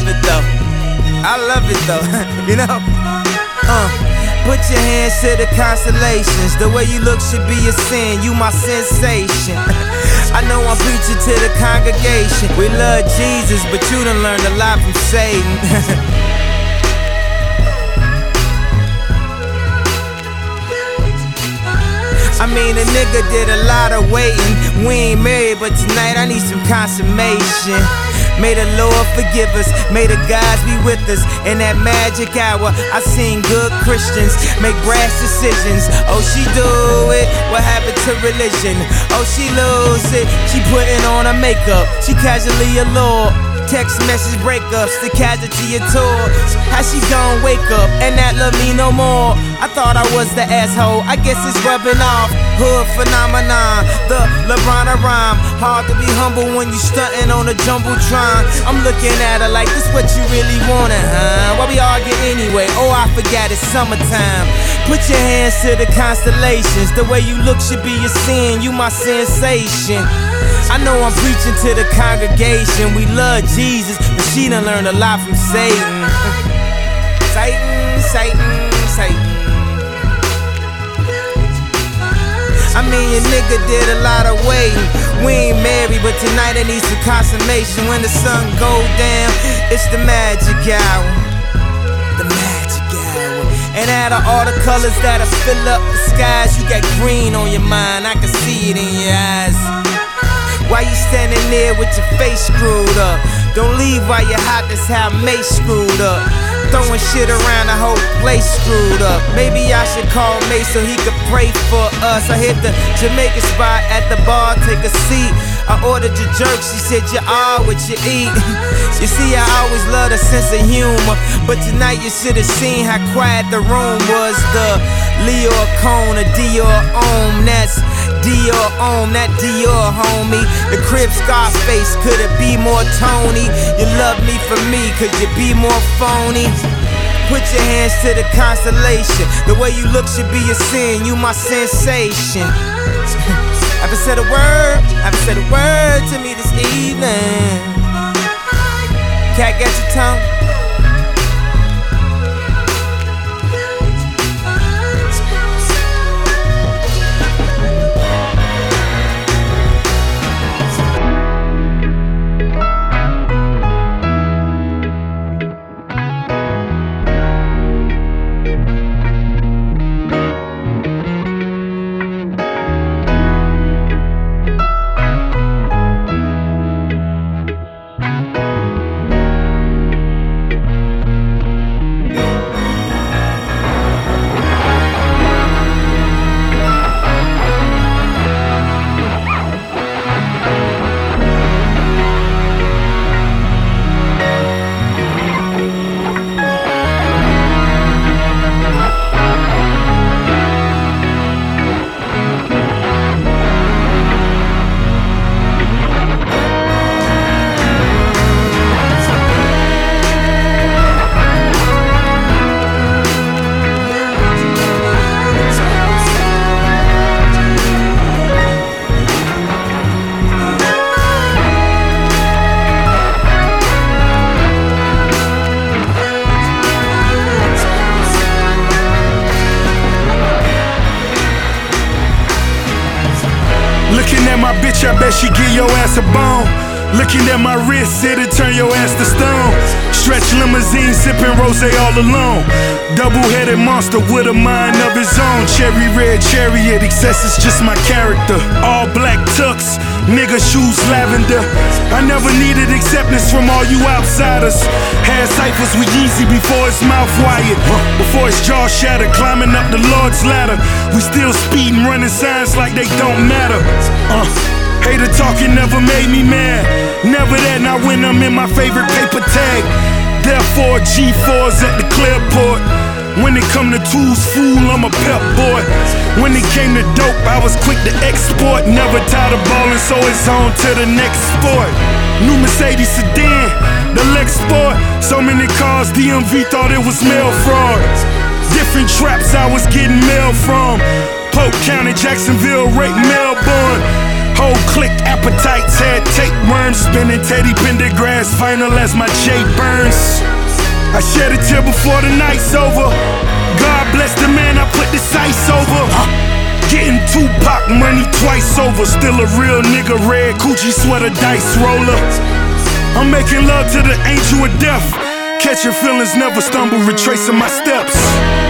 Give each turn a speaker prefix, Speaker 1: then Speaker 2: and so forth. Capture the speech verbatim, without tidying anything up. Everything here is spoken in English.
Speaker 1: love it though. I love it though. You know? Uh, put your hands to the constellations. The way you look should be a sin. You my sensation. I know I'm preaching to the congregation. We love Jesus, but you done learned a lot from Satan. I mean, a nigga did a lot of waiting. We ain't married, but tonight I need some consummation. May the Lord forgive us, may the gods be with us. In that magic hour, I seen good Christians make brash decisions. Oh, she do it, what happened to religion? Oh, she lose it, she putting on her makeup. She casually allured. Text message breakups, the casualty of tour. How she gon' wake up and not love me no more? I thought I was the asshole, I guess it's rubbing off. Hood phenomenon, the LeBron of rhyme. Hard to be humble when you stuntin' on a jumbotron. I'm looking at her like, this what you really wanted, huh? Why we argue anyway? Oh, I forgot it's summertime. Put your hands to the constellations. The way you look should be a sin, you my sensation. I know I'm preaching to the congregation. We love Jesus, but she done learned a lot from Satan. Satan, Satan, Satan. I mean, your nigga did a lot of waiting. We ain't married, but tonight I need some consummation. When the sun go down, it's the magic hour. The magic hour. And out of all the colors that'll fill up the skies, you got green on your mind, I can see it in your eyes. Why you standing there with your face screwed up? Don't leave while you're hot, that's how Mace screwed up. Throwing shit around, the whole place screwed up. Maybe I should call Mace so he could pray for us. I hit the Jamaican spot at the bar, take a seat. I ordered your jerk, she said you are what you eat. You see, I always loved a sense of humor, but tonight you should have seen how quiet the room was. The Leo Cone, a Dior Om, that's Dior Om, that Dior homie. The Crib Scarface, could it be more Tony? You love me for me, could you be more phony? Put your hands to the constellation. The way you look should be a sin, you my sensation. Haven't said a word, haven't said a word to me this evening. Cat, got your tongue?
Speaker 2: Looking at my bitch, I bet she give your ass a bone. Looking at my wrist, it'll turn your ass to stone. Stretch limousine, sipping rosé all alone. Double-headed monster with a mind of his own. Cherry red chariot, excess is just my character. All black tux, nigga shoes lavender. I never needed acceptance from all you outsiders. Had ciphers with Yeezy before his mouth wired, before his jaw shattered, climbing up the Lord's ladder. We still speeding, running signs like they don't matter. Uh. Hater talking never made me mad. Never that, not when I'm in my favorite paper tag. Therefore, G fours at the Clearport. When it come to tools, fool, I'm a pep boy. When it came to dope, I was quick to export. Never tired of ballin', so it's on to the next sport. New Mercedes sedan, the Lex Sport. So many cars, D M V thought it was mail fraud. Different traps I was getting mail from. Polk County, Jacksonville, Rake, Melbourne. Whole click appetites had tapeworms, spinning Teddy Pendergrass final as my J Burns. I shed a tear before the night's over. God bless the man I put the sights over. Getting Tupac money twice over. Still a real nigga, red Gucci sweater dice roller. I'm making love to the angel of death. Catching feelings, never stumble, retracing my steps.